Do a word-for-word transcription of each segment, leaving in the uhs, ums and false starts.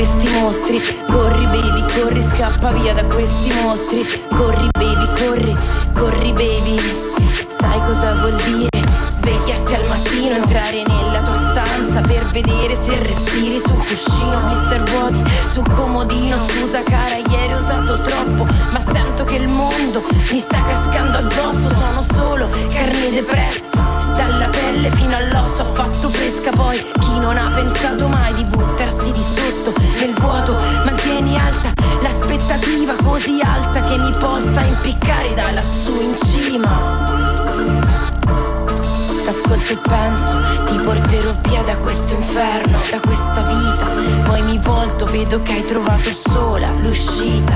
questi mostri. Corri baby, corri, scappa via da questi mostri. Corri baby, corri, corri baby. Sai cosa vuol dire? Svegliarsi al mattino, entrare nella tua stanza per vedere se respiri sul cuscino. mister Vuoti sul comodino. Scusa cara, ieri ho usato troppo, ma sento che il mondo mi sta cascando addosso. Sono solo carne depressa, dalla pelle fino all'osso. Ho fatto fresca poi, chi non ha pensato mai di buttarsi di sotto nel vuoto. Mantieni alta l'aspettativa, così alta che mi possa impiccare da lassù in cima. T'ascolto e penso, ti porterò via da questo inferno, da questa vita. Poi mi volto, vedo che hai trovato sola l'uscita.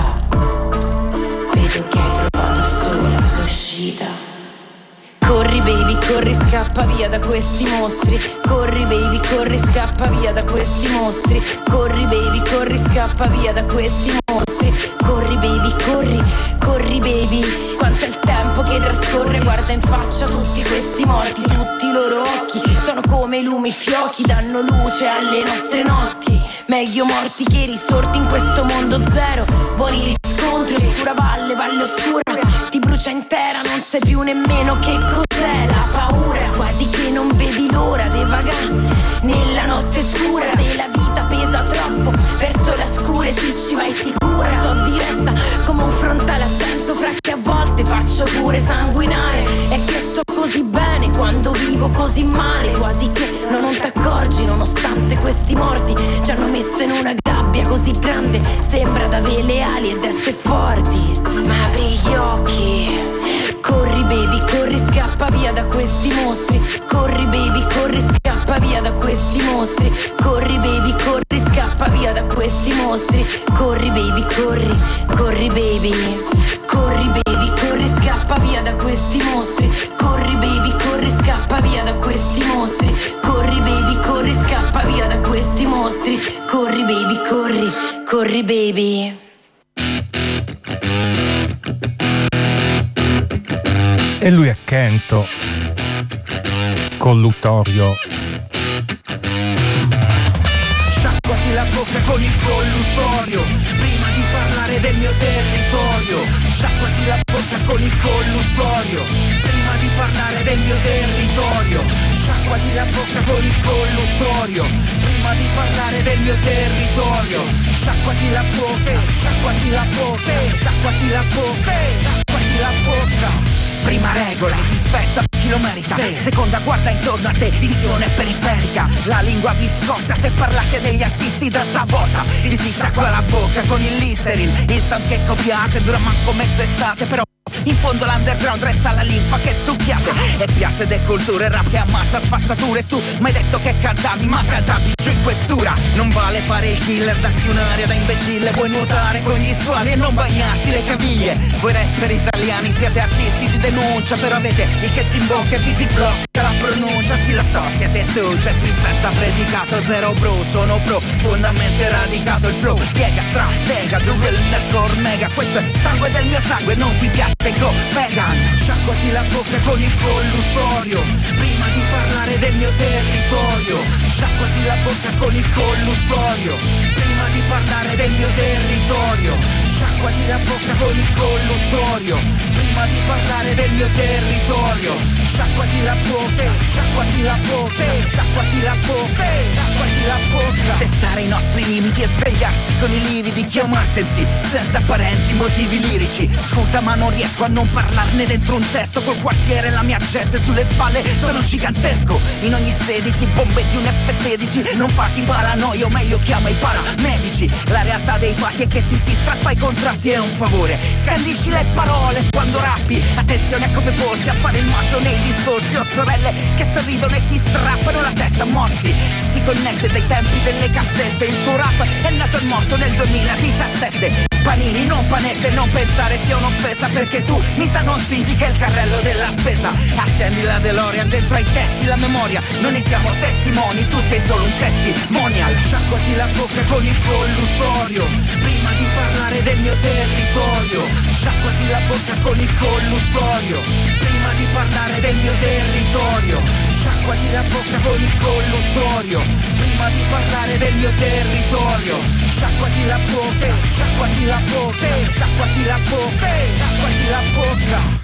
Vedo che hai trovato sola l'uscita. Corri baby, corri, scappa via da questi mostri. Corri baby, corri, scappa via da questi mostri. Corri baby, corri, scappa via da questi mostri. Corri baby, corri, corri baby. Quanto è il tempo che trascorre, guarda in faccia tutti questi morti. Tutti i loro occhi sono come lumi fiocchi, danno luce alle nostre notti. Meglio morti che risorti in questo mondo zero. Buoni riscontri, oscura valle, valle oscura. Ti brucia intera, non sai più nemmeno che cos'è la paura. Quasi che non vedi l'ora di vagare nella notte scura. Se la vita pesa troppo, verso la scura e se ci vai sicura. So diretta come un frontale attento, fra che a volte faccio pure sanguinare. È che sto così bene quando vivo così male, quasi che non, non t'accorgi nonostante questi morti ci hanno messo in una gabbia così grande. Sembra d'avere le ali ed essere forti, ma apri gli occhi. Corri baby, corri, scappa via da questi mostri. Corri baby, corri, scappa via da questi mostri. Corri baby, corri, scappa via da questi mostri. Corri baby, corri, corri baby. Corri baby, corri, scappa via da questi mostri. Corri baby, corri, scappa via da questi mostri. Corri baby, corri, scappa via da questi mostri. Corri baby, corri, corri baby. E lui è Kento, colluttorio. Sciacquati la bocca con il colluttorio prima di parlare del mio territorio. Sciacquati la bocca con il colluttorio prima di parlare del mio territorio. Sciacquati la bocca con il colluttorio prima di parlare del mio territorio. Sciacquati la bocca, sciacquati la bocca, sciacquati la bocca, sciacquati la bocca. Prima regola, rispetta chi lo merita. Sì. Seconda, guarda intorno a te, visione periferica. La lingua vi scotta se parlate degli artisti da stavolta. Vi si sciacqua la bocca con il Listerine. Il sound che copiate dura manco mezz'estate, però in fondo l'underground resta la linfa che succhiate. E piazze de culture, rap che ammazza spazzature. Tu m'hai detto che cantavi, ma cantavi giù in questura. Non vale fare il killer, darsi un'aria da imbecille. Vuoi nuotare con gli squali e non bagnarti le caviglie. Voi rapper italiani siete artisti di denuncia, però avete il che si imbocca e vi si blocca la pronuncia. Sì, lo so, siete soggetti senza predicato. Zero bro, sono pro, fondamente radicato. Il flow piega, stratega, the realness for mega. Questo è sangue del mio sangue, non ti piace? Go vegan. Sciacquati la bocca con il colluttorio prima di parlare del mio territorio. Sciacquati la bocca con il colluttorio prima di parlare del mio territorio. Sciacquati la bocca con il colluttorio prima di parlare del mio territorio. Sciacquati la bocca, sciacquati la bocca, sciacquati la bocca, sciacquati la bocca. Testare i nostri limiti e svegliarsi con i lividi. Chiamarsi M C senza apparenti motivi lirici. Scusa ma non riesco a non parlarne dentro un testo. Col quartiere e la mia gente sulle spalle sono gigantesco. In ogni sedici bombe di un F sedici. Non farti paranoia o meglio chiama i paramedici. La realtà dei fatti è che ti si strappa i contratti, è un favore. Scandisci le parole quando rappi. Attenzione a come porsi, a fare il macio nei discorsi. Ho sorelle che sorridono e ti strappano la testa a morsi. Ci si connette dai tempi delle cassette. Il tuo rap è nato e morto nel duemiladiciassette. Panini, non panette, non pensare sia un'offesa, perché tu mi sa non spingi che è il carrello della spesa. Accendi la DeLorean, dentro ai testi la memoria. Noi ne siamo testimoni, tu sei solo un testimonial. Sciacquati la bocca con il colluttorio prima di parlare del mio territorio. Sciacquati la bocca con il colluttorio prima di parlare del mio territorio. Sciacquati la bocca con il colluttorio prima di parlare del mio territorio. sciacquati la bocca, sciacquati la bocca, sciacquati la bocca, sciacquati la bocca.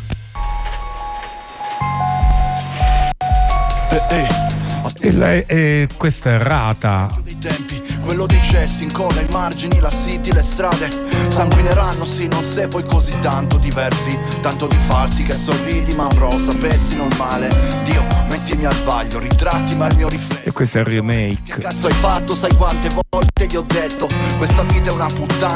Eh, eh. E lei, eh, questa è Rata. Quello dei cessi, incolla ai margini, la city, le strade sanguineranno, sì, non sei poi così tanto diversi, tanto di falsi che sorridi, ma bro, sapessi normale. Dio, mettimi al vaglio, ritratti ma il mio riflesso. E questo è il remake. Che cazzo hai fatto, sai quante volte ti ho detto, questa vita è una puttana.